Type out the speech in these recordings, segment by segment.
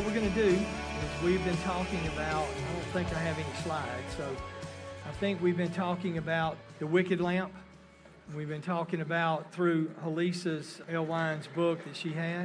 we're going to do is we've been talking about, I don't think I have any slides, so I think we've been talking about the wicked lamp. We've been talking about through Halisa's Elwine's book that she had.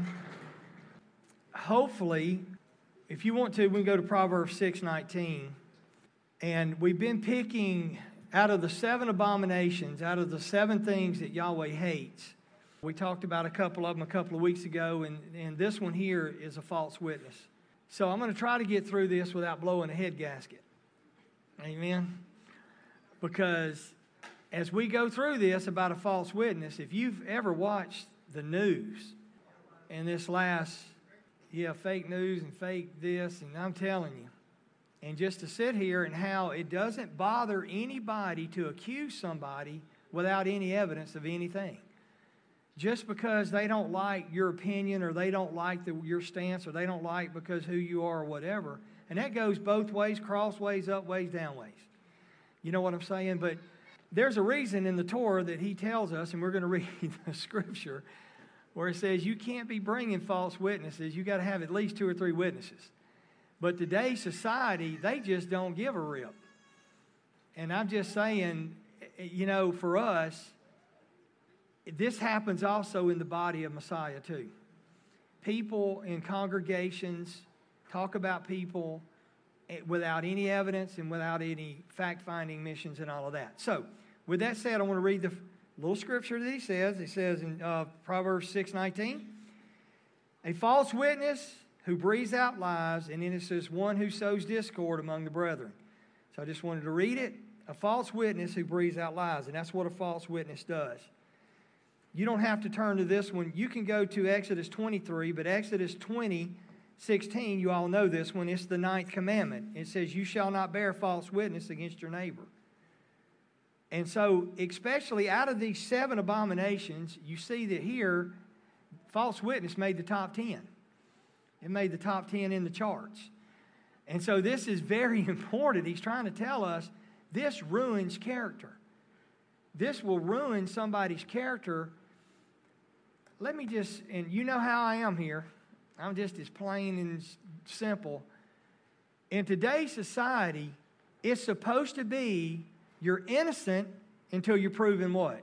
Hopefully, if you want to, we can go to Proverbs 6:19. And we've been picking out of the 7 abominations, out of the 7 things that Yahweh hates. We talked about a couple of them a couple of weeks ago, and this one here is a false witness. So I'm going to try to get through this without blowing a head gasket. Amen? Because as we go through this about a false witness, if you've ever watched the news and this last, fake news and fake this, and I'm telling you, and just to sit here and how it doesn't bother anybody to accuse somebody without any evidence of anything. Just because they don't like your opinion or they don't like your stance or they don't like because who you are or whatever. And that goes both ways, crossways, up ways, down ways. You know what I'm saying? But there's a reason in the Torah that he tells us, and we're going to read the scripture, where it says you can't be bringing false witnesses. You got to have at least 2 or 3 witnesses. But today's society, they just don't give a rip. And I'm just saying, for us, this happens also in the body of Messiah too. People in congregations talk about people without any evidence and without any fact-finding missions and all of that. So, with that said, I want to read the little scripture that he says. It says in Proverbs 6:19, a false witness who breathes out lies, and then it says one who sows discord among the brethren. So I just wanted to read it. A false witness who breathes out lies, and that's what a false witness does. You don't have to turn to this one. You can go to Exodus 23, but Exodus 20:16, you all know this one. It's the 9th commandment. It says, you shall not bear false witness against your neighbor. And so, especially out of these 7 abominations, you see that here, false witness made the top 10. It made the top 10 in the charts. And so this is very important. He's trying to tell us this ruins character. This will ruin somebody's character. Let me just, and you know how I am here. I'm just as plain and simple. In today's society, it's supposed to be you're innocent until you're proven what?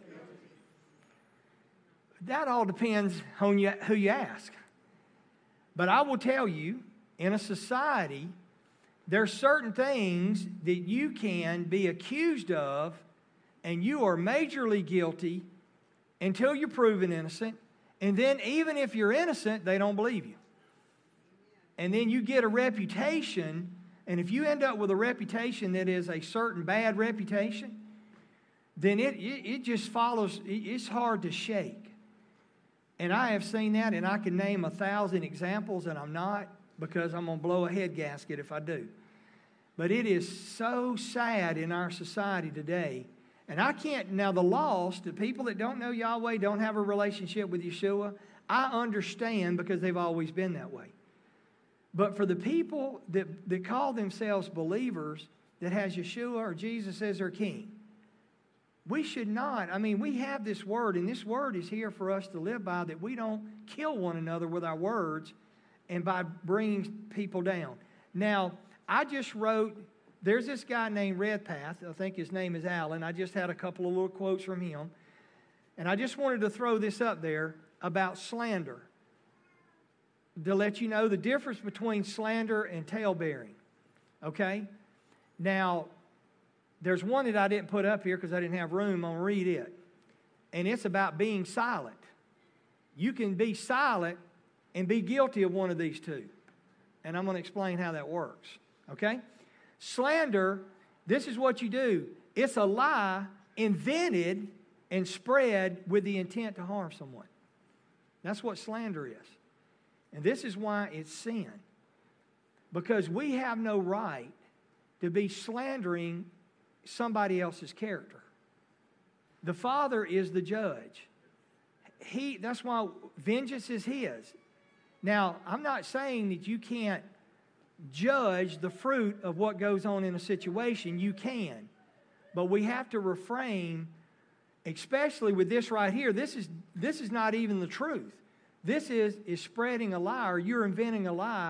That all depends on who you ask. But I will tell you, in a society, there are certain things that you can be accused of, and you are majorly guilty until you're proven innocent. And then even if you're innocent, they don't believe you. And then you get a reputation, and if you end up with a reputation that is a certain bad reputation, then it just follows, it's hard to shake. And I have seen that, and I can name 1,000 examples, and I'm not, because I'm going to blow a head gasket if I do. But it is so sad in our society today. And I can't, now the lost, the people that don't know Yahweh, don't have a relationship with Yeshua, I understand because they've always been that way. But for the people that call themselves believers, that has Yeshua or Jesus as their king, we should not. I mean, we have this word, and this word is here for us to live by, that we don't kill one another with our words and by bringing people down. Now, I just wrote, there's this guy named Redpath. I think his name is Alan. I just had a couple of little quotes from him. And I just wanted to throw this up there about slander, to let you know the difference between slander and talebearing. Okay? Now, there's one that I didn't put up here because I didn't have room. I'm going to read it. And it's about being silent. You can be silent and be guilty of one of these two. And I'm going to explain how that works. Okay? Slander, this is what you do. It's a lie invented and spread with the intent to harm someone. That's what slander is. And this is why it's sin. Because we have no right to be slandering somebody else's character. The Father is the judge. That's why vengeance is His. Now, I'm not saying that you can't judge the fruit of what goes on in a situation. You can. But we have to refrain, especially with this right here. This is not even the truth. This is spreading a lie, or you're inventing a lie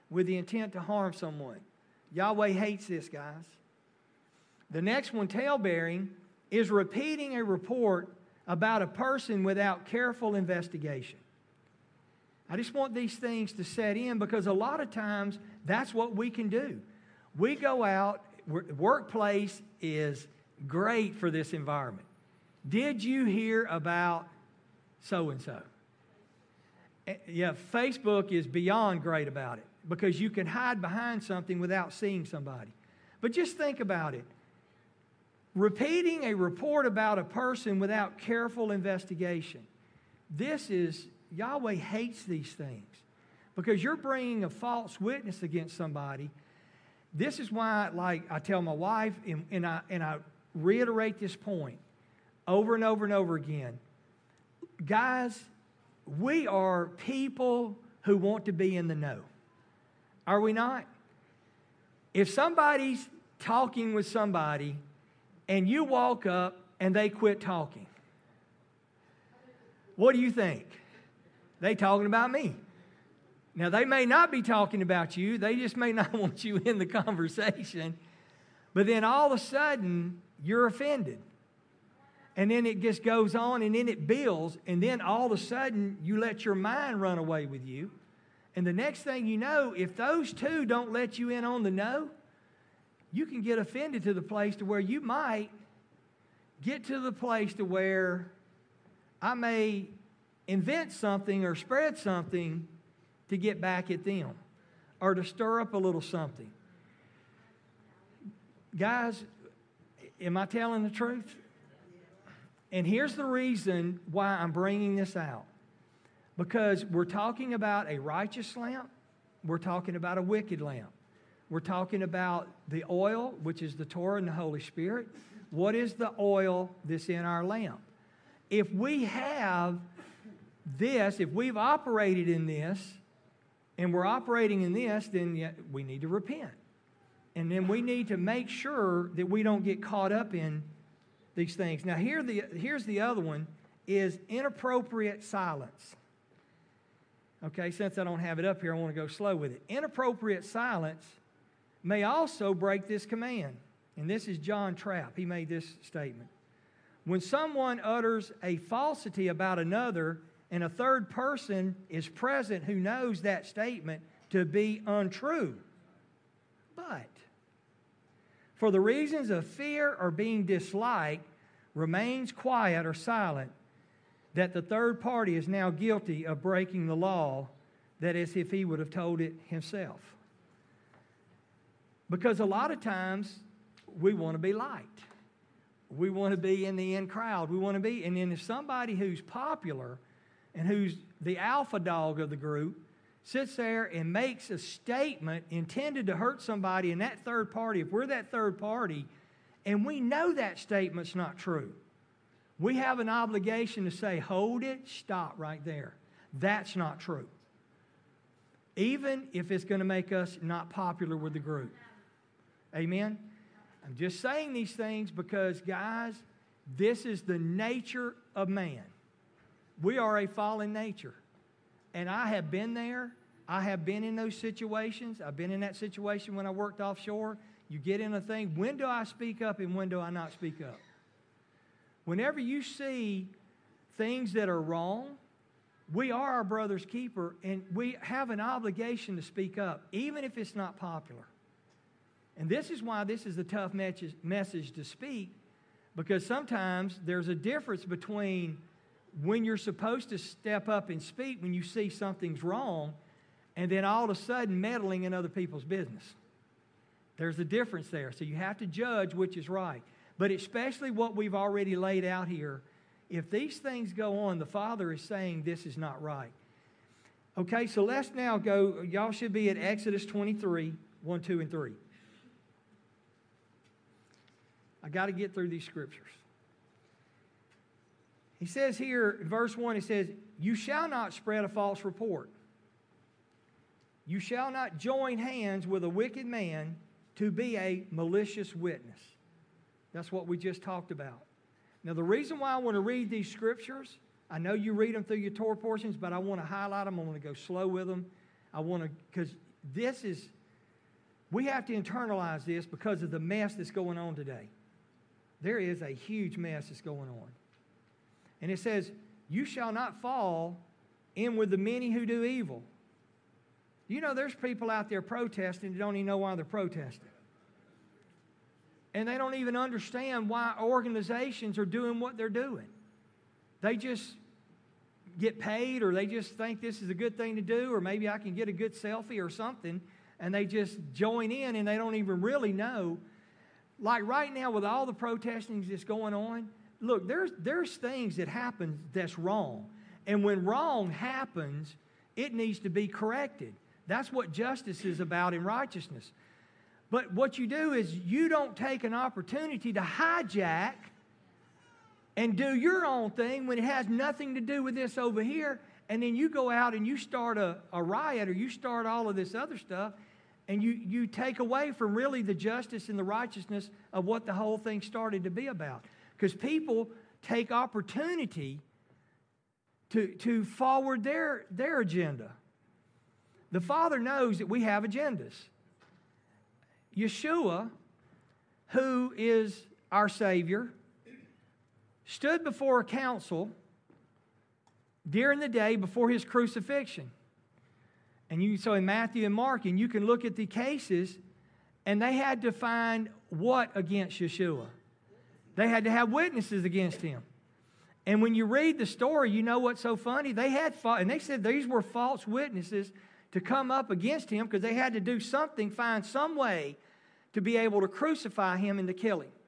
with the intent to harm someone. Yahweh hates this, guys. The next one, talebearing, is repeating a report about a person without careful investigation. I just want these things to set in because a lot of times that's what we can do. We go out, workplace is great for this environment. Did you hear about so-and-so? Yeah, Facebook is beyond great about it because you can hide behind something without seeing somebody. But just think about it. Repeating a report about a person without careful investigation. Yahweh hates these things because you're bringing a false witness against somebody. This is why, like I tell my wife, and I reiterate this point over and over and over again. Guys, we are people who want to be in the know. Are we not? If somebody's talking with somebody and you walk up and they quit talking, what do you think? They talking about me. Now, they may not be talking about you. They just may not want you in the conversation. But then all of a sudden, you're offended. And then it just goes on, and then it builds. And then all of a sudden, you let your mind run away with you. And the next thing you know, if those two don't let you in on the know, you can get offended to the place to where you might get to the place to where I may invent something or spread something to get back at them or to stir up a little something. Guys, am I telling the truth? And here's the reason why I'm bringing this out. Because we're talking about a righteous lamp. We're talking about a wicked lamp. We're talking about the oil, which is the Torah and the Holy Spirit. What is the oil that's in our lamp? If we have this, if we've operated in this, and we're operating in this, then we need to repent. And then we need to make sure that we don't get caught up in these things. Now, here's the other one, is inappropriate silence. Okay, since I don't have it up here, I want to go slow with it. Inappropriate silence may also break this command. And this is John Trapp. He made this statement. When someone utters a falsity about another, and a third person is present who knows that statement to be untrue, but for the reasons of fear or being disliked, remains quiet or silent, that the third party is now guilty of breaking the law, that is, if he would have told it himself. Because a lot of times we want to be liked. We want to be in the in crowd. We want to be, and then if somebody who's popular and who's the alpha dog of the group sits there and makes a statement intended to hurt somebody, and that third party, if we're that third party, and we know that statement's not true, we have an obligation to say, hold it, stop right there. That's not true. Even if it's going to make us not popular with the group. Amen? I'm just saying these things because, guys, this is the nature of man. We are a fallen nature. And I have been there. I have been in those situations. I've been in that situation when I worked offshore. You get in a thing, when do I speak up and when do I not speak up? Whenever you see things that are wrong, we are our brother's keeper, and we have an obligation to speak up, even if it's not popular. And this is why this is a tough message to speak, because sometimes there's a difference between when you're supposed to step up and speak when you see something's wrong, and then all of a sudden meddling in other people's business. There's a difference there. So you have to judge which is right. But especially what we've already laid out here, if these things go on, the Father is saying this is not right. Okay, so let's now go. Y'all should be at Exodus 23, 1, 2, and 3. I got to get through these scriptures. He says here, in verse 1, he says, you shall not spread a false report. You shall not join hands with a wicked man to be a malicious witness. That's what we just talked about. Now, the reason why I want to read these scriptures, I know you read them through your Torah portions, but I want to highlight them. I want to go slow with them. I want to, because we have to internalize this because of the mess that's going on today. There is a huge mess that's going on. And it says, you shall not fall in with the many who do evil. You know, there's people out there protesting that don't even know why they're protesting. And they don't even understand why organizations are doing what they're doing. They just get paid, or they just think this is a good thing to do, or maybe I can get a good selfie or something, and they just join in and they don't even really know. Like right now with all the protesting that's going on, look, there's things that happen that's wrong. And when wrong happens, it needs to be corrected. That's what justice is about in righteousness. But what you do is you don't take an opportunity to hijack and do your own thing when it has nothing to do with this over here, and then you go out and you start a riot, or you start all of this other stuff, and you take away from really the justice and the righteousness of what the whole thing started to be about. Because people take opportunity to forward their agenda. The Father knows that we have agendas. Yeshua, who is our Savior, stood before a council during the day before His crucifixion. And so in Matthew and Mark, and you can look at the cases, and they had to find what against Yeshua? They had to have witnesses against Him. And when you read the story, you know what's so funny? And they said these were false witnesses to come up against Him because they had to do something, find some way to be able to crucify Him and to kill Him.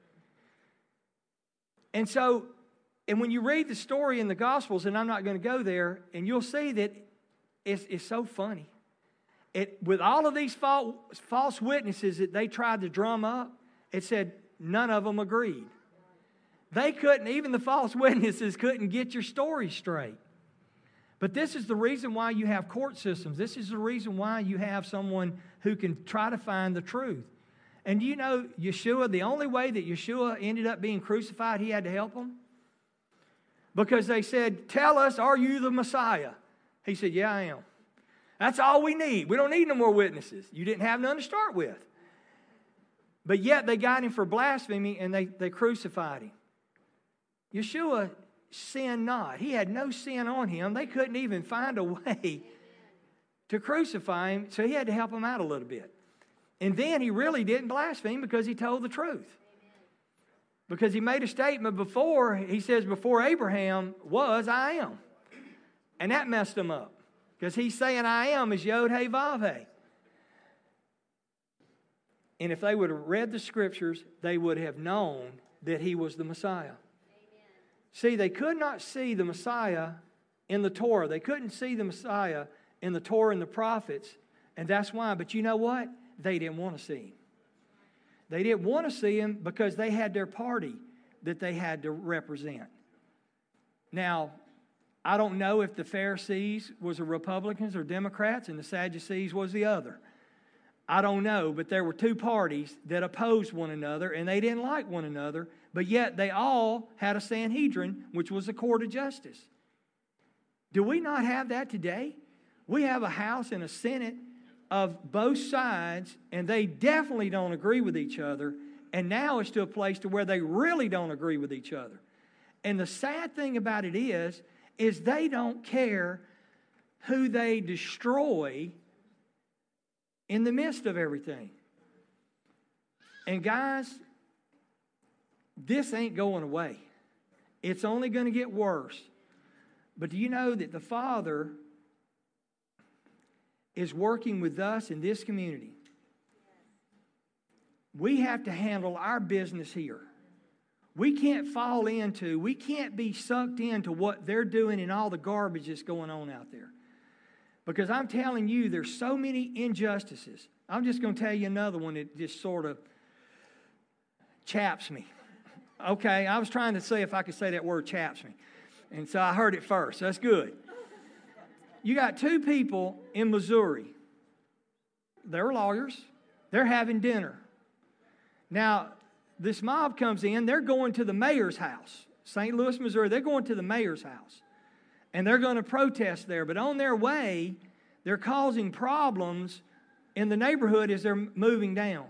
And so, and when you read the story in the Gospels, and I'm not going to go there, and you'll see that it's so funny. With all of these false witnesses that they tried to drum up, it said none of them agreed. They couldn't, even the false witnesses couldn't get your story straight. But this is the reason why you have court systems. This is the reason why you have someone who can try to find the truth. And do you know, Yeshua, the only way that Yeshua ended up being crucified, He had to help them? Because they said, tell us, are you the Messiah? He said, yeah, I am. That's all we need. We don't need no more witnesses. You didn't have none to start with. But yet they got Him for blasphemy, and they crucified Him. Yeshua sinned not. He had no sin on Him. They couldn't even find a way to crucify Him, so He had to help them out a little bit. And then He really didn't blaspheme because He told the truth. Because He made a statement before. He says, before Abraham was, I am. And that messed Him up. Because He's saying I am is Yod, He, Vav, He. And if they would have read the Scriptures, they would have known that He was the Messiah. Amen. See, they could not see the Messiah in the Torah. They couldn't see the Messiah in the Torah and the prophets. And that's why. But you know what? They didn't want to see Him. They didn't want to see Him because they had their party that they had to represent. Now, I don't know if the Pharisees was the Republicans or Democrats and the Sadducees was the other. I don't know, but there were two parties that opposed one another and they didn't like one another, but yet they all had a Sanhedrin, which was a court of justice. Do we not have that today? We have a House and a Senate of both sides, and they definitely don't agree with each other, and now it's to a place to where they really don't agree with each other. And the sad thing about it is they don't care who they destroy in the midst of everything. And guys, this ain't going away. It's only going to get worse. But do you know that the Father is working with us in this community? We have to handle our business here. We can't we can't be sucked into what they're doing and all the garbage that's going on out there. Because I'm telling you, there's so many injustices. I'm just going to tell you another one that just sort of chaps me. Okay, I was trying to see if I could say that word, chaps me. And so I heard it first. That's good. You got two people in Missouri. They're lawyers. They're having dinner. Now, this mob comes in. They're going to the mayor's house. St. Louis, Missouri. They're going to the mayor's house. And they're going to protest there. But on their way, they're causing problems in the neighborhood as they're moving down.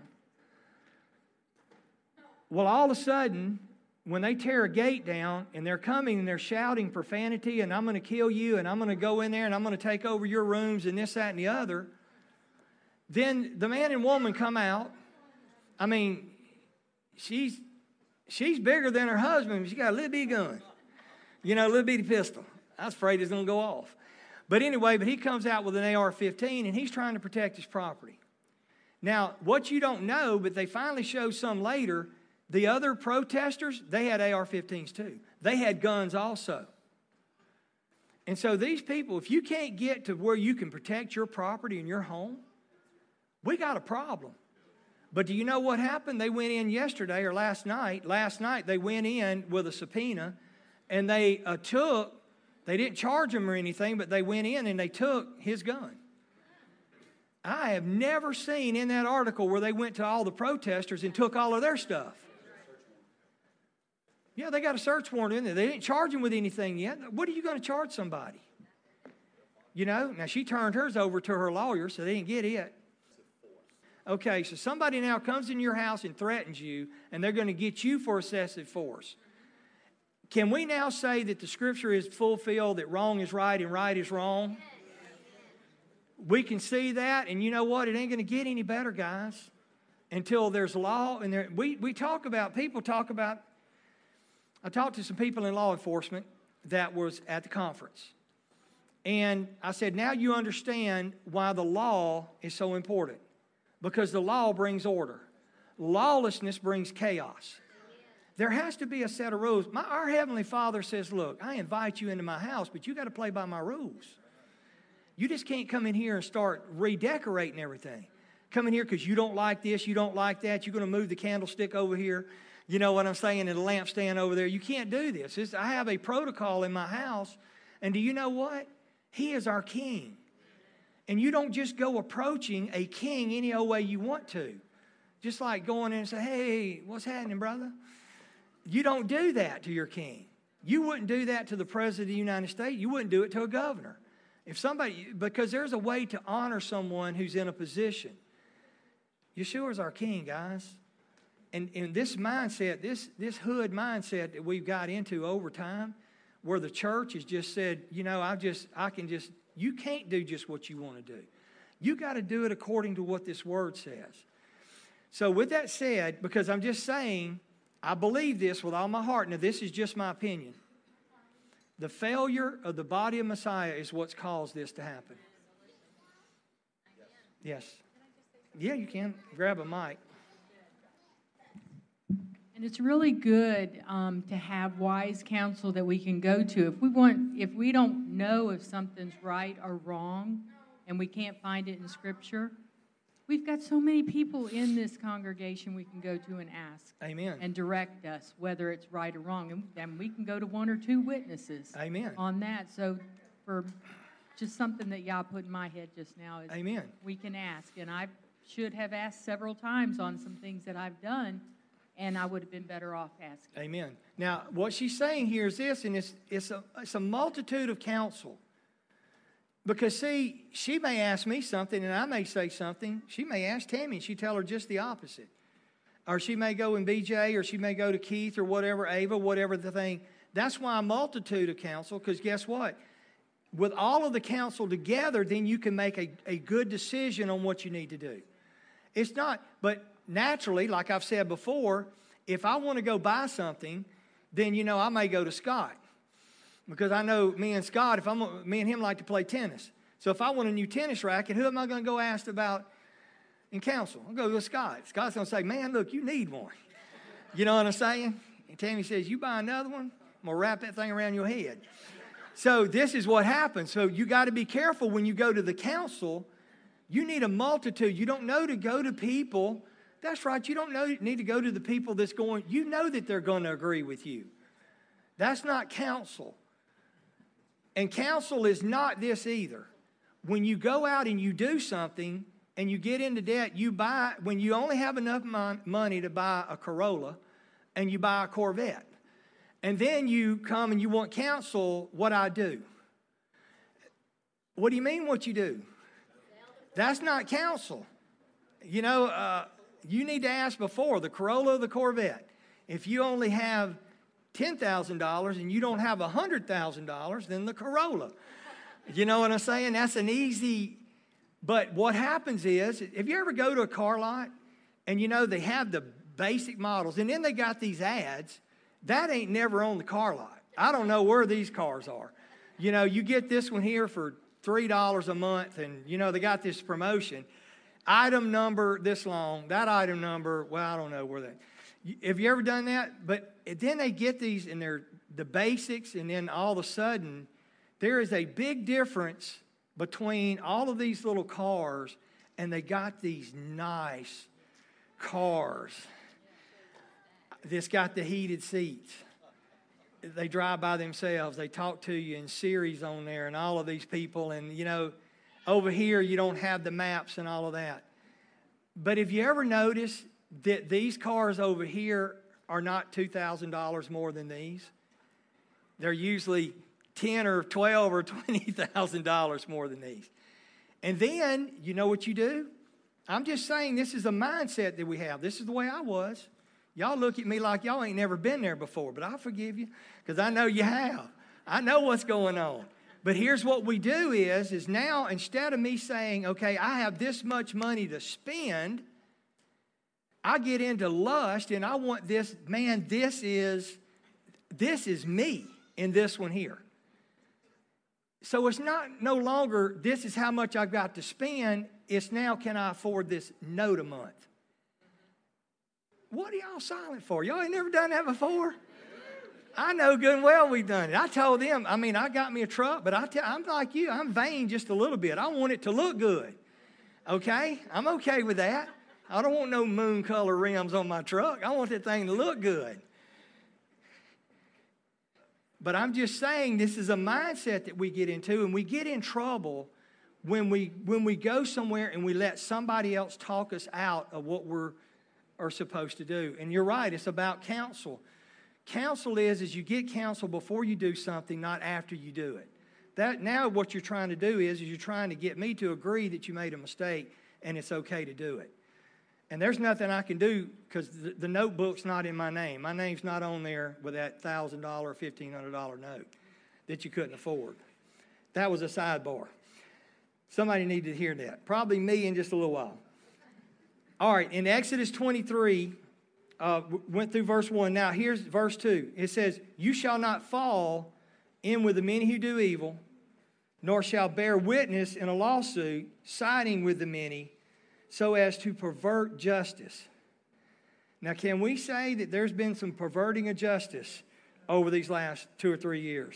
Well, all of a sudden, when they tear a gate down and they're coming and they're shouting profanity and I'm going to kill you and I'm going to go in there and I'm going to take over your rooms and this, that, and the other, then the man and woman come out. I mean, she's bigger than her husband. She got a little bitty gun, a little bitty pistol. I was afraid it's going to go off. But anyway, he comes out with an AR-15 and he's trying to protect his property. Now, what you don't know, but they finally show some later, the other protesters, they had AR-15s too. They had guns also. And so these people, if you can't get to where you can protect your property and your home, we got a problem. But do you know what happened? They went in yesterday or last night. Last night they went in with a subpoena and they didn't charge him or anything, but they went in and they took his gun. I have never seen in that article where they went to all the protesters and took all of their stuff. Yeah, they got a search warrant in there. They didn't charge him with anything yet. What are you going to charge somebody? Now she turned hers over to her lawyer, so they didn't get it. Okay, so somebody now comes in your house and threatens you, and they're going to get you for excessive force. Can we now say that the scripture is fulfilled, that wrong is right and right is wrong? We can see that, and you know what? It ain't going to get any better, guys, until there's law. And I talked to some people in law enforcement that was at the conference. And I said, now you understand why the law is so important. Because the law brings order. Lawlessness brings chaos. There has to be a set of rules. Our Heavenly Father says, look, I invite you into my house, but you got to play by my rules. You just can't come in here and start redecorating everything. Come in here because you don't like this, you don't like that. You're going to move the candlestick over here. You know what I'm saying? And the lampstand over there. You can't do this. I have a protocol in my house. And do you know what? He is our king. And you don't just go approaching a king any old way you want to. Just like going in and say, hey, what's happening, brother? You don't do that to your king. You wouldn't do that to the president of the United States. You wouldn't do it to a governor. Because there's a way to honor someone who's in a position. Yeshua's our king, guys. And this mindset, this hood mindset that we've got into over time, where the church has just said, you can't do just what you want to do. You got to do it according to what this word says. So with that said, because I'm just saying, I believe this with all my heart. Now, this is just my opinion. The failure of the body of Messiah is what's caused this to happen. Yes. Yeah, you can. Grab a mic. And it's really good to have wise counsel that we can go to. If we don't know if something's right or wrong, and we can't find it in Scripture, we've got so many people in this congregation we can go to and ask. Amen. And direct us whether it's right or wrong. And we can go to one or two witnesses. Amen. On that. So for just something that y'all put in my head just now is Amen. We can ask. And I should have asked several times on some things that I've done, and I would have been better off asking. Amen. Now, what she's saying here is this, and it's a multitude of counsel. Because, see, she may ask me something, and I may say something. She may ask Tammy, and she tell her just the opposite. Or she may go in BJ, or she may go to Keith, or whatever, Ava, whatever the thing. That's why a multitude of counsel, because guess what? With all of the counsel together, then you can make a good decision on what you need to do. It's not, but naturally, like I've said before, if I want to go buy something, then, I may go to Scott. Because I know me and Scott, me and him like to play tennis. So if I want a new tennis racket, who am I going to go ask about in counsel? I'll go to Scott. Scott's going to say, man, look, you need one. You know what I'm saying? And Tammy says, you buy another one, I'm going to wrap that thing around your head. So this is what happens. So you got to be careful when you go to the council. You need a multitude. You don't know to go to people. That's right. You don't need to go to the people that's going. You know that they're going to agree with you. That's not counsel. And counsel is not this either. When you go out and you do something and you get into debt, when you only have enough money to buy a Corolla and you buy a Corvette. And then you come and you want counsel, what I do. What do you mean what you do? That's not counsel. You know, you need to ask before, the Corolla or the Corvette. If you only have $10,000 and you don't have $100,000, then the Corolla. You know what I'm saying? That's an easy, but what happens is, if you ever go to a car lot and you know they have the basic models and then they got these ads, that ain't never on the car lot. I don't know where these cars are. You know, you get this one here for $3 a month and, you know, they got this promotion. Item number this long, that item number, well, I don't know where that. Have you ever done that? But then they get these and they're the basics, and then all of a sudden, there is a big difference between all of these little cars, and they got these nice cars that's got the heated seats. They drive by themselves. They talk to you in Siri's on there and all of these people. And, you know, over here you don't have the maps and all of that. But have you ever noticed that these cars over here are not $2,000 more than these? They're usually $10 or $12 or $20,000 more than these. And then, you know what you do? I'm just saying this is a mindset that we have. This is the way I was. Y'all look at me like y'all ain't never been there before, but I forgive you because I know you have. I know what's going on. But here's what we do is now instead of me saying, okay, I have this much money to spend, I get into lust and I want this, man, this is me in this one here. So it's no longer, this is how much I've got to spend. It's now, can I afford this note a month? What are y'all silent for? Y'all ain't never done that before? I know good and well we've done it. I told them, I mean, I got me a truck, but I'm like you. I'm vain just a little bit. I want it to look good. Okay? I'm okay with that. I don't want no moon color rims on my truck. I want that thing to look good. But I'm just saying this is a mindset that we get into, and we get in trouble when we go somewhere and we let somebody else talk us out of what we're supposed to do. And you're right, it's about counsel. Counsel is you get counsel before you do something, not after you do it. That now what you're trying to do is you're trying to get me to agree that you made a mistake and it's okay to do it. And there's nothing I can do because the notebook's not in my name. My name's not on there with that $1,000, $1,500 note that you couldn't afford. That was a sidebar. Somebody needed to hear that. Probably me in just a little while. All right, in Exodus 23, went through verse 1. Now, here's verse 2. It says, you shall not fall in with the many who do evil, nor shall bear witness in a lawsuit, siding with the many, so as to pervert justice. Now, can we say that there's been some perverting of justice over these last 2 or 3 years?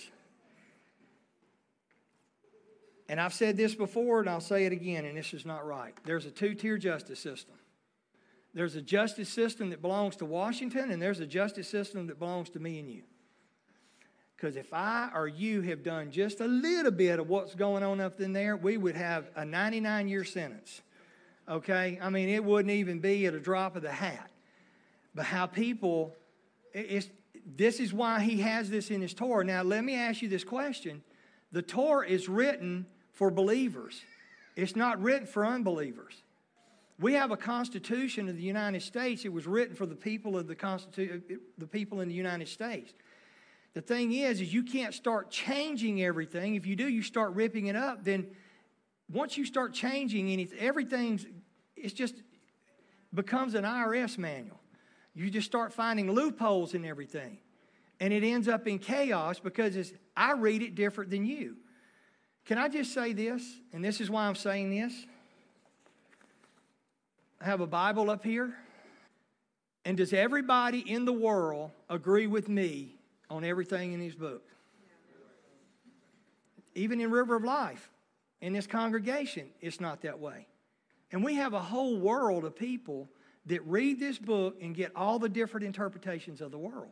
And I've said this before, and I'll say it again, and this is not right. There's a two-tier justice system. There's a justice system that belongs to Washington, and there's a justice system that belongs to me and you. Because if I or you have done just a little bit of what's going on up in there, we would have a 99-year sentence. Okay? I mean, it wouldn't even be at a drop of the hat. But how people, this is why he has this in his Torah. Now, let me ask you this question. The Torah is written for believers. It's not written for unbelievers. We have a Constitution of the United States. It was written for the people of the people in the United States. The thing is you can't start changing everything. If you do, you start ripping it up. Then once you start changing anything, it just becomes an IRS manual. You just start finding loopholes in everything. And it ends up in chaos because I read it different than you. Can I just say this? And this is why I'm saying this. I have a Bible up here. And does everybody in the world agree with me on everything in this book? Even in River of Life, in this congregation, it's not that way. And we have a whole world of people that read this book and get all the different interpretations of the world.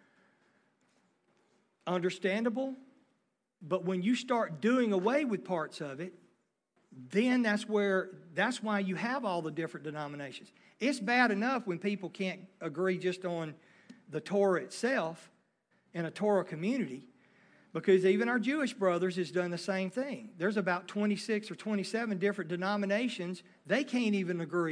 Understandable, but when you start doing away with parts of it, then that's why you have all the different denominations. It's bad enough when people can't agree just on the Torah itself in a Torah community, because even our Jewish brothers has done the same thing. There's about 26 or 27 different denominations. They can't even agree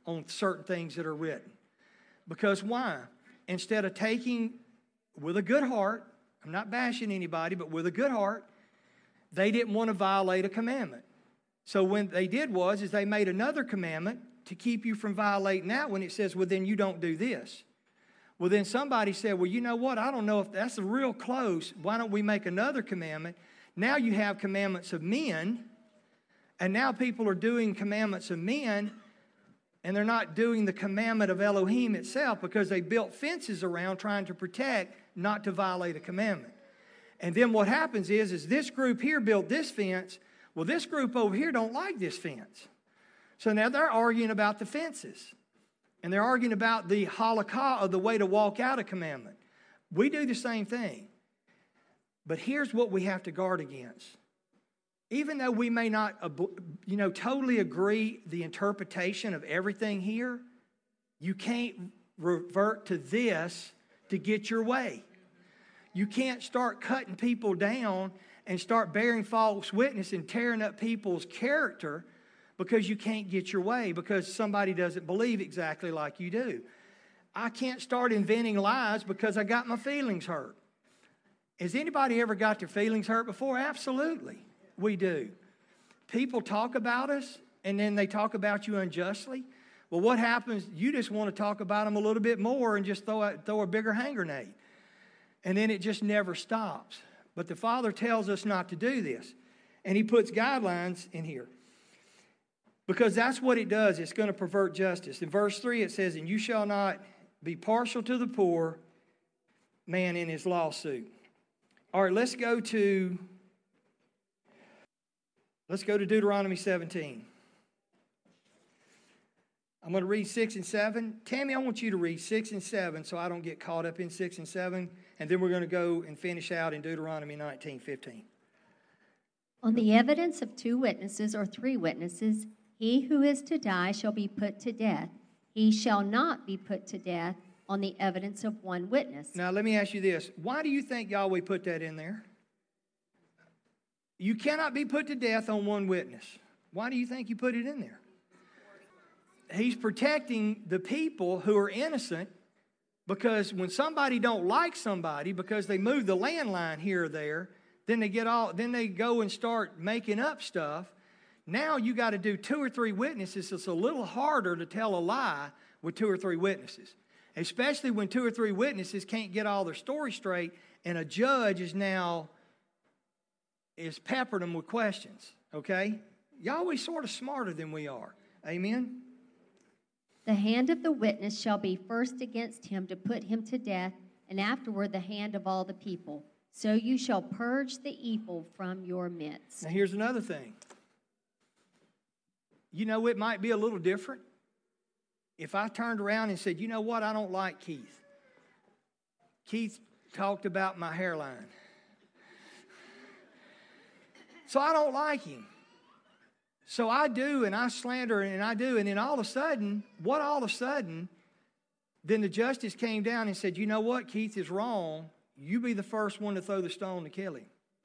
on certain things that are written. Because why? Instead of taking with a good heart, I'm not bashing anybody, but with a good heart, they didn't want to violate a commandment. So what they did is they made another commandment to keep you from violating that one. It says, well, then you don't do this. Well, then somebody said, well, you know what? I don't know if that's real close. Why don't we make another commandment? Now you have commandments of men, and now people are doing commandments of men, and they're not doing the commandment of Elohim itself because they built fences around trying to protect, not to violate a commandment. And then what happens is this group here built this fence. Well, this group over here don't like this fence. So now they're arguing about the fences. And they're arguing about the halakha, of the way to walk out a commandment. We do the same thing. But here's what we have to guard against. Even though we may not, totally agree the interpretation of everything here, you can't revert to this to get your way. You can't start cutting people down and start bearing false witness and tearing up people's character because you can't get your way, because somebody doesn't believe exactly like you do. I can't start inventing lies because I got my feelings hurt. Has anybody ever got their feelings hurt before? Absolutely, we do. People talk about us, and then they talk about you unjustly. Well, what happens? You just want to talk about them a little bit more and just throw a bigger hand grenade. And then it just never stops. But the Father tells us not to do this. And He puts guidelines in here. Because that's what it does. It's going to pervert justice. In verse 3 it says, and you shall not be partial to the poor man in his lawsuit. All right, let's go to Deuteronomy 17. I'm going to read 6 and 7. Tammy, I want you to read 6 and 7 so I don't get caught up in 6 and 7. And then we're going to go and finish out in Deuteronomy 19:15. On the evidence of 2 witnesses or 3 witnesses, he who is to die shall be put to death. He shall not be put to death on the evidence of 1 witness. Now, let me ask you this. Why do you think Yahweh put that in there? You cannot be put to death on 1 witness. Why do you think He put it in there? He's protecting the people who are innocent, because when somebody don't like somebody because they move the landline here or there, then they go and start making up stuff. Now you got to do 2 or 3 witnesses. It's a little harder to tell a lie with 2 or 3 witnesses, especially when 2 or 3 witnesses can't get all their story straight, and a judge is peppering them with questions. Okay, Yahweh's sort of smarter than we are. Amen. The hand of the witness shall be first against him to put him to death, and afterward the hand of all the people. So you shall purge the evil from your midst. Now here's another thing. It might be a little different if I turned around and said, you know what, I don't like Keith. Keith talked about my hairline. So I don't like him. So I do, and I slander, and I do, and then all of a sudden, then the justice came down and said, you know what, Keith is wrong. You be the first one to throw the stone to kill him.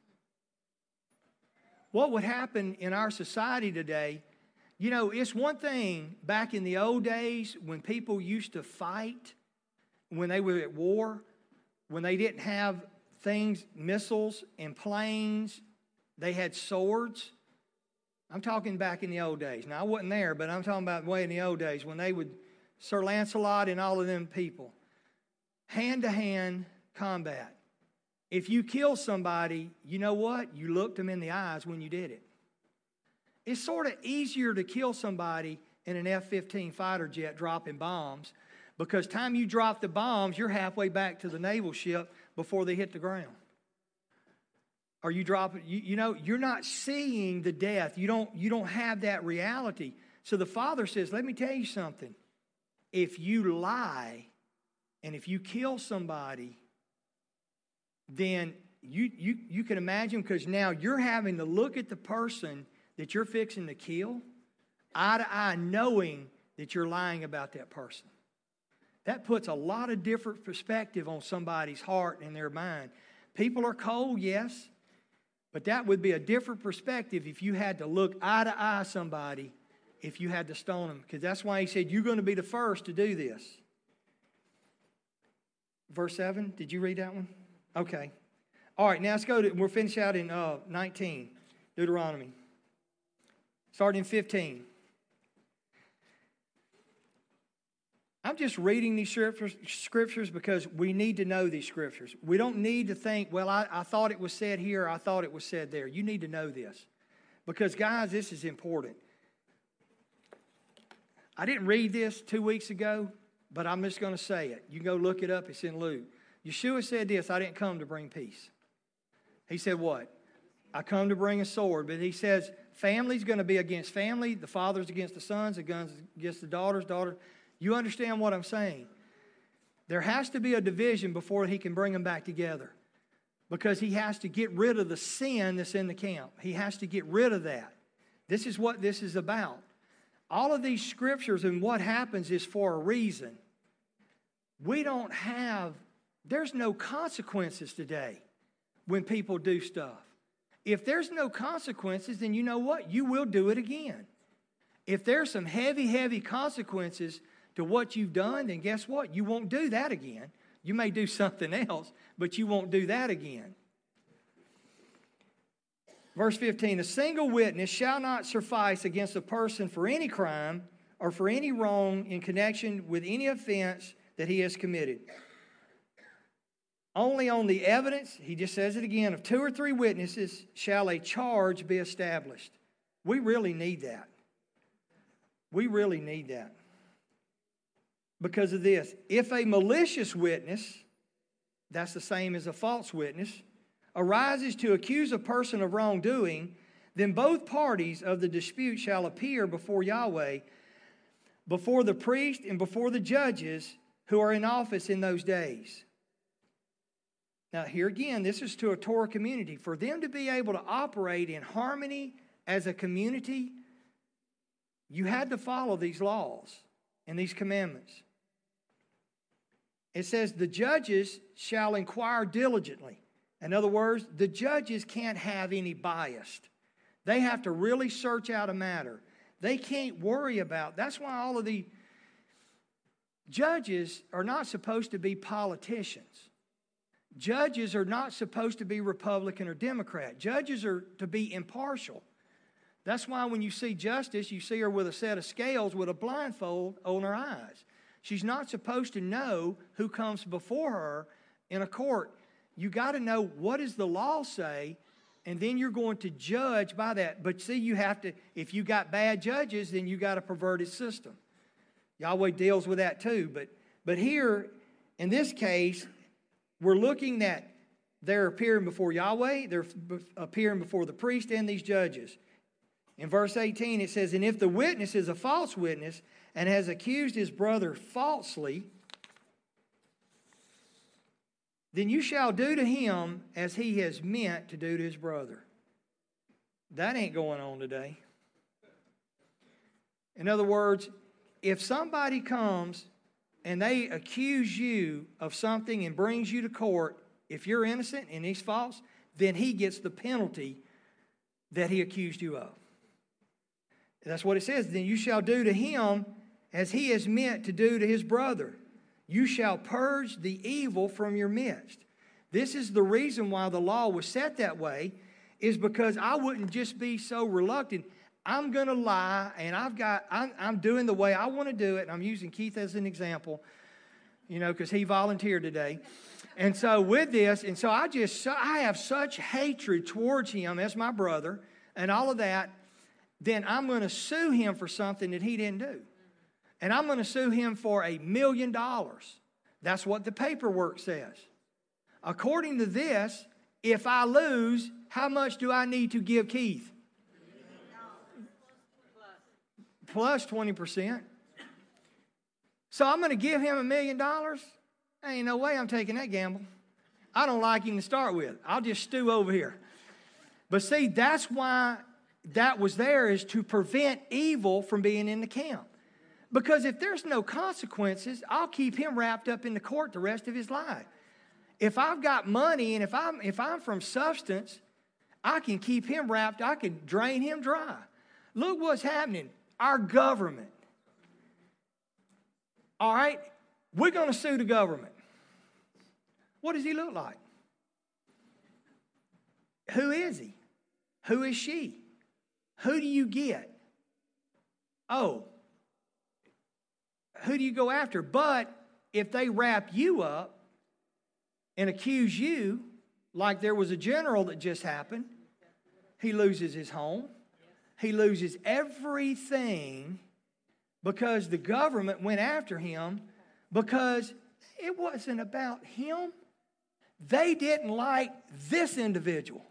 What would happen in our society today? It's one thing back in the old days when people used to fight, when they were at war, when they didn't have things, missiles and planes, they had swords. I'm talking back in the old days. Now, I wasn't there, but I'm talking about way in the old days when they would, Sir Lancelot and all of them people, hand-to-hand combat. If you kill somebody, you know what? You looked them in the eyes when you did it. It's sort of easier to kill somebody in an F-15 fighter jet dropping bombs, because time you drop the bombs, you're halfway back to the naval ship before they hit the ground. Or you drop it, you're not seeing the death. You don't have that reality. So the Father says, let me tell you something. If you lie and if you kill somebody, then you can imagine, because now you're having to look at the person that you're fixing to kill eye to eye, knowing that you're lying about that person. That puts a lot of different perspective on somebody's heart and their mind. People are cold, yes. But that would be a different perspective if you had to look eye to eye somebody if you had to stone him, because that's why he said, you're going to be the first to do this. Verse 7, did you read that one? Okay. All right, now let's go to, we'll finish out in 19, Deuteronomy. Starting in 15. I'm just reading these scriptures because we need to know these scriptures. We don't need to think, well, I thought it was said here, I thought it was said there. You need to know this. Because, guys, this is important. I didn't read this 2 weeks ago, but I'm just going to say it. You can go look it up. It's in Luke. Yeshua said this, I didn't come to bring peace. He said what? I come to bring a sword. But he says family's going to be against family. The father's against the sons. The sons against the daughters. You understand what I'm saying? There has to be a division before he can bring them back together. Because he has to get rid of the sin that's in the camp. He has to get rid of that. This is what this is about. All of these scriptures and what happens is for a reason. There's no consequences today when people do stuff. If there's no consequences, then you know what? You will do it again. If there's some heavy, heavy consequences to what you've done, then guess what? You won't do that again. You may do something else, but you won't do that again. Verse 15, a single witness shall not suffice against a person for any crime or for any wrong in connection with any offense that he has committed. Only on the evidence, he just says it again, of 2 or 3 witnesses shall a charge be established. We really need that. We really need that. Because of this, if a malicious witness, that's the same as a false witness, arises to accuse a person of wrongdoing, then both parties of the dispute shall appear before Yahweh, before the priest and before the judges who are in office in those days. Now, here again, this is to a Torah community. For them to be able to operate in harmony as a community, you had to follow these laws and these commandments. It says, the judges shall inquire diligently. In other words, the judges can't have any bias. They have to really search out a matter. They can't worry about. That's why all of the judges are not supposed to be politicians. Judges are not supposed to be Republican or Democrat. Judges are to be impartial. That's why when you see justice, you see her with a set of scales with a blindfold on her eyes. She's not supposed to know who comes before her in a court. You got to know, what does the law say, and then you're going to judge by that. But see, you have to, if you got bad judges, then you got a perverted system. Yahweh deals with that too. But here, in this case, we're looking at they're appearing before Yahweh, they're appearing before the priest and these judges. In verse 18 it says, and if the witness is a false witness and has accused his brother falsely, then you shall do to him as he has meant to do to his brother. That ain't going on today. In other words, if somebody comes and they accuse you of something and brings you to court, if you're innocent and he's false, then he gets the penalty that he accused you of. That's what it says. Then you shall do to him as he has meant to do to his brother. You shall purge the evil from your midst. This is the reason why the law was set that way, is because I wouldn't just be so reluctant. I'm going to lie, and I'm doing the way I want to do it. And I'm using Keith as an example, because he volunteered today. And so with this, and so I have such hatred towards him as my brother and all of that, then I'm going to sue him for something that he didn't do. And I'm going to sue him for $1 million. That's what the paperwork says. According to this, if I lose, how much do I need to give Keith? Plus 20%. So I'm going to give him $1 million? Ain't no way I'm taking that gamble. I don't like him to start with. I'll just stew over here. But see, that's why that was there, is to prevent evil from being in the camp. Because if there's no consequences, I'll keep him wrapped up in the court the rest of his life. If I've got money and if I'm from substance, I can keep him wrapped. I can drain him dry. Look what's happening. our government. All right? We're going to sue the government. What does he look like? Who is he? Who is she? Who do you get? Oh, who do you go after? But if they wrap you up and accuse you, like there was a general that just happened, he loses his home. He loses everything because the government went after him because it wasn't about him. They didn't like this individual.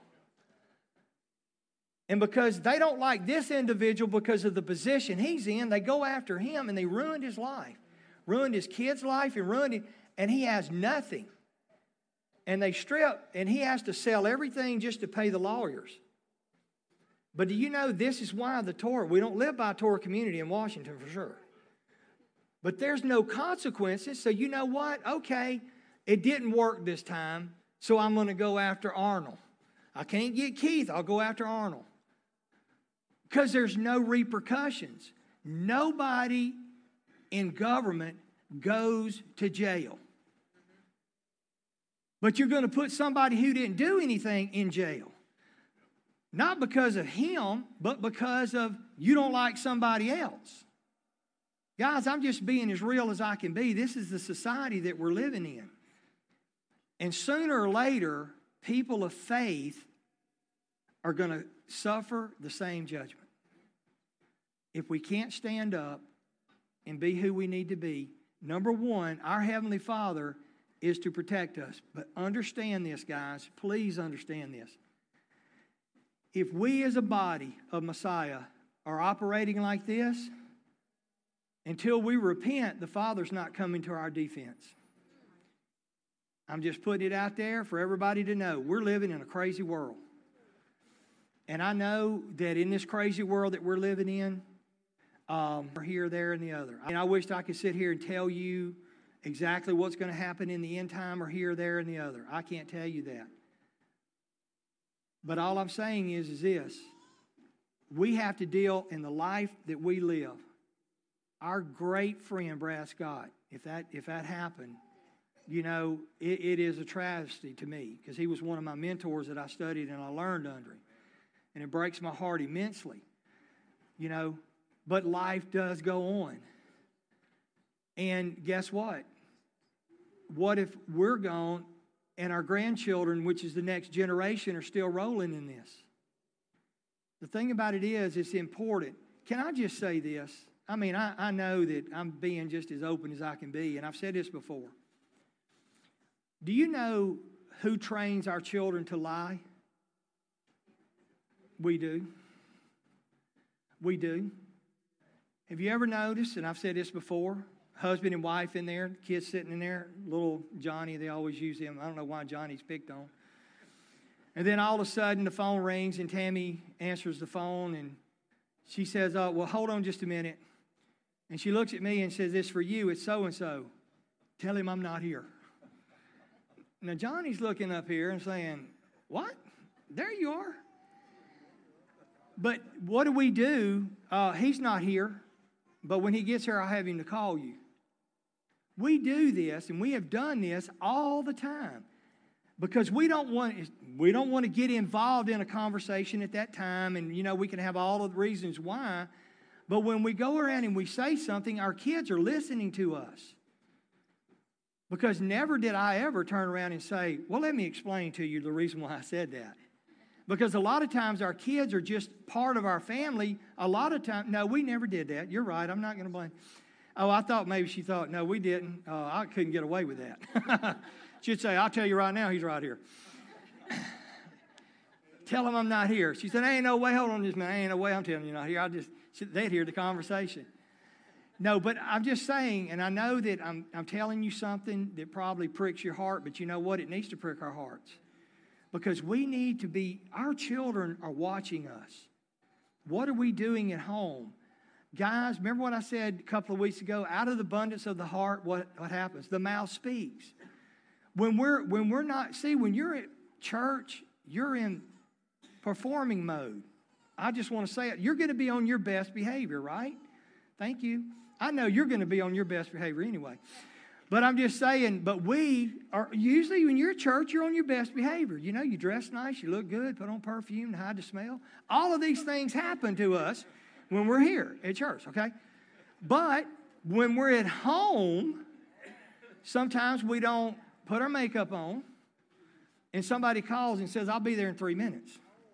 And because they don't like this individual because of the position he's in, they go after him and they ruined his life. Ruined his kid's life and ruined it. And he has nothing. And they strip and he has to sell everything just to pay the lawyers. But do you know this is why the Torah, we don't live by a Torah community in Washington for sure. But there's no consequences. So you know what? Okay, it didn't work this time. So I'm going to go after Arnold. I can't get Keith. I'll go after Arnold. Because there's no repercussions. Nobody in government goes to jail. But you're going to put somebody who didn't do anything in jail. Not because of him, but because of you don't like somebody else. Guys, I'm just being as real as I can be. This is the society that we're living in. And sooner or later, people of faith are going to suffer the same judgment. If we can't stand up and be who we need to be, number one, our Heavenly Father is to protect us. But understand this, guys. Please understand this. If we as a body of Messiah are operating like this, until we repent, the Father's not coming to our defense. I'm just putting it out there for everybody to know. We're living in a crazy world. And I know that in this crazy world that we're living in, we're here, there, and the other. And I wish I could sit here and tell you exactly what's going to happen in the end time or here, there, and the other. I can't tell you that. But all I'm saying is this. We have to deal in the life that we live. Our great friend, Brad Scott, if that happened, you know, it is a travesty to me because he was one of my mentors that I studied and I learned under him. And it breaks my heart immensely, you know, but life does go on. And guess what? What if we're gone and our grandchildren, which is the next generation, are still rolling in this? The thing about it is, it's important. Can I just say this? I mean, I know that I'm being just as open as I can be, and I've said this before. Do you know who trains our children to lie? We do. We do. Have you ever noticed, and I've said this before, husband and wife in there, kids sitting in there, little Johnny, they always use him. I don't know why Johnny's picked on. And then all of a sudden the phone rings and Tammy answers the phone and she says, oh, well, hold on just a minute. And she looks at me and says, this for you, it's so-and-so. Tell him I'm not here. Now Johnny's looking up here and saying, what? There you are. But what do? He's not here. But when he gets here, I'll have him to call you. We do this, and we have done this all the time. Because we don't want to get involved in a conversation at that time, and, you know, we can have all of the reasons why. But when we go around and we say something, our kids are listening to us. Because never did I ever turn around and say, well, let me explain to you the reason why I said that. Because a lot of times our kids are just part of our family. A lot of times, no, we never did that. You're right. I'm not going to blame. Oh, I thought maybe she thought, no, we didn't. I couldn't get away with that. She'd say, I'll tell you right now, he's right here. Tell him I'm not here. She said, ain't no way. Hold on just a minute. Ain't no way I'm telling you not here. They'd hear the conversation. No, but I'm just saying, and I know that I'm telling you something that probably pricks your heart, but you know what? It needs to prick our hearts. Because we need to be, our children are watching us. What are we doing at home? Guys, remember what I said a couple of weeks ago? Out of the abundance of the heart, what happens? The mouth speaks. When you're at church, you're in performing mode. I just want to say it. You're going to be on your best behavior, right? Thank you. I know you're going to be on your best behavior anyway. But I'm just saying, but we are usually when you're at church, you're on your best behavior. You know, you dress nice, you look good, put on perfume, hide the smell. All of these things happen to us when we're here at church, okay? But when we're at home, sometimes we don't put our makeup on, and somebody calls and says, I'll be there in 3 minutes.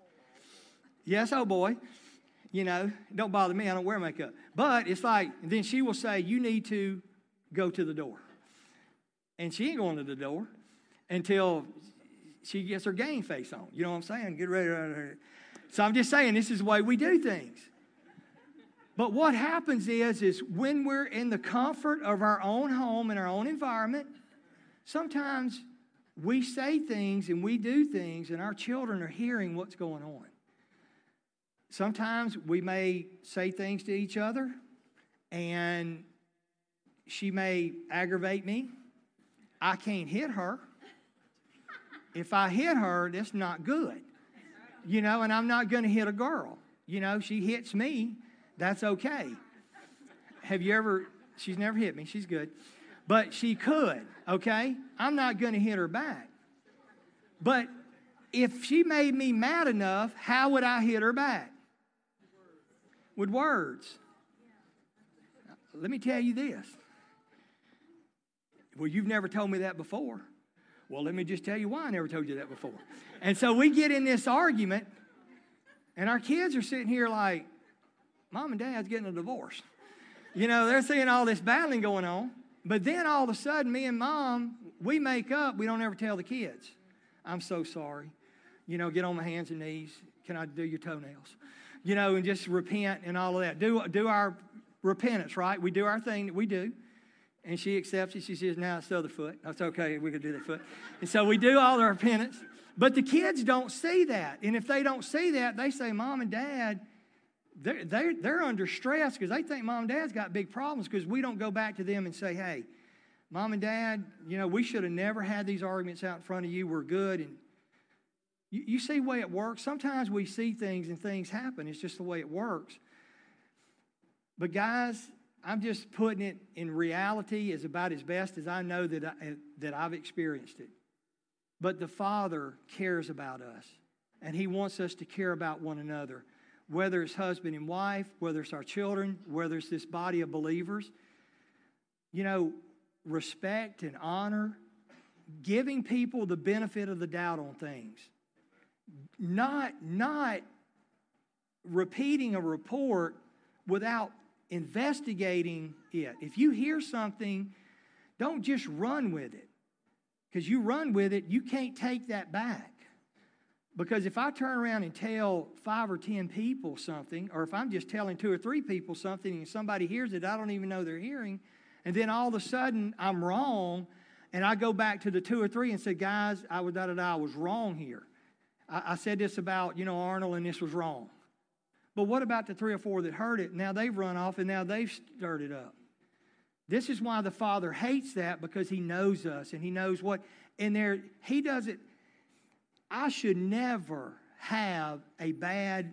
Yes, oh boy. You know, don't bother me, I don't wear makeup. But it's like, then she will say, you need to go to the door. And she ain't going to the door until she gets her game face on. You know what I'm saying? Get ready. So I'm just saying, this is the way we do things. But what happens is when we're in the comfort of our own home and our own environment, sometimes we say things and we do things and our children are hearing what's going on. Sometimes we may say things to each other and she may aggravate me. I can't hit her. If I hit her, that's not good. You know, and I'm not going to hit a girl. You know, she hits me, that's okay. Have you ever, she's never hit me, she's good. But she could, okay? I'm not going to hit her back. But if she made me mad enough, how would I hit her back? With words. Let me tell you this. Well, you've never told me that before. Well, let me just tell you why I never told you that before. And so we get in this argument, and our kids are sitting here like, Mom and Dad's getting a divorce. You know, they're seeing all this battling going on. But then all of a sudden, me and Mom, we make up. We don't ever tell the kids. I'm so sorry. You know, get on my hands and knees. Can I do your toenails? You know, and just repent and all of that. Do our repentance, right? We do our thing that we do. And she accepts it. She says, now it's the other foot. That's okay. We can do that foot. And so we do all our repentance. But the kids don't see that. And if they don't see that, they say, Mom and Dad, they're under stress because they think Mom and Dad's got big problems because we don't go back to them and say, hey, Mom and Dad, you know, we should have never had these arguments out in front of you. We're good. And you see the way it works? Sometimes we see things and things happen. It's just the way it works. But guys, I'm just putting it in reality as about as best as I know that I've experienced it. But the Father cares about us, and He wants us to care about one another, whether it's husband and wife, whether it's our children, whether it's this body of believers. You know, respect and honor, giving people the benefit of the doubt on things, not repeating a report without investigating it. If you hear something, don't just run with it. Because you run with it, you can't take that back. Because if I turn around and tell 5 or 10 people something, or if I'm just telling 2 or 3 people something and somebody hears it, I don't even know they're hearing, and then all of a sudden I'm wrong, and I go back to the 2 or 3 and say, guys, I was wrong here. I said this about, you know, Arnold, and this was wrong. But what about the 3 or 4 that heard it? Now they've run off and now they've stirred it up. This is why the Father hates that, because He knows us and He knows what. And there, He does it. I should never have a bad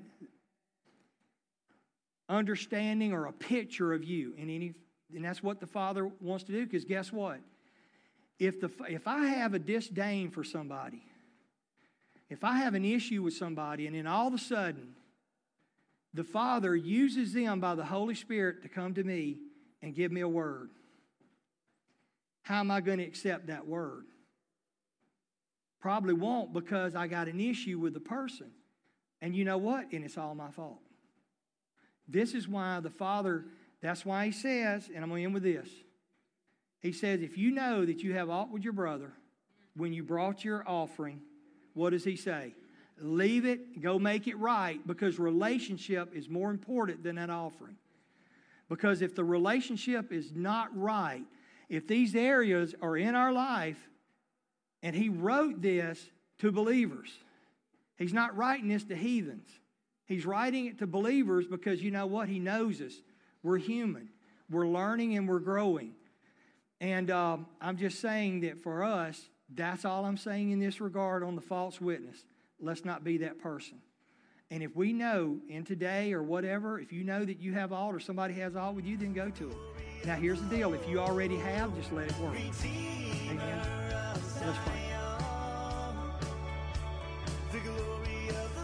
understanding or a picture of you in any, and that's what the Father wants to do. Because guess what? If I have a disdain for somebody, if I have an issue with somebody, and then all of a sudden the Father uses them by the Holy Spirit to come to me and give me a word, how am I going to accept that word? Probably won't, because I got an issue with the person. And you know what? And it's all my fault. This is why the Father, that's why He says, and I'm going to end with this. He says, if you know that you have aught with your brother, when you brought your offering, what does He say? Leave it, go make it right, because relationship is more important than that offering. Because if the relationship is not right, if these areas are in our life, and He wrote this to believers, He's not writing this to heathens. He's writing it to believers because you know what? He knows us. We're human. We're learning and we're growing. And I'm just saying that for us, that's all I'm saying in this regard on the false witness. Let's not be that person. And if we know in today or whatever, if you know that you have alt or somebody has alt with you, then go to it. Now, here's the deal. If you already have, just let it work. Amen. Let's pray.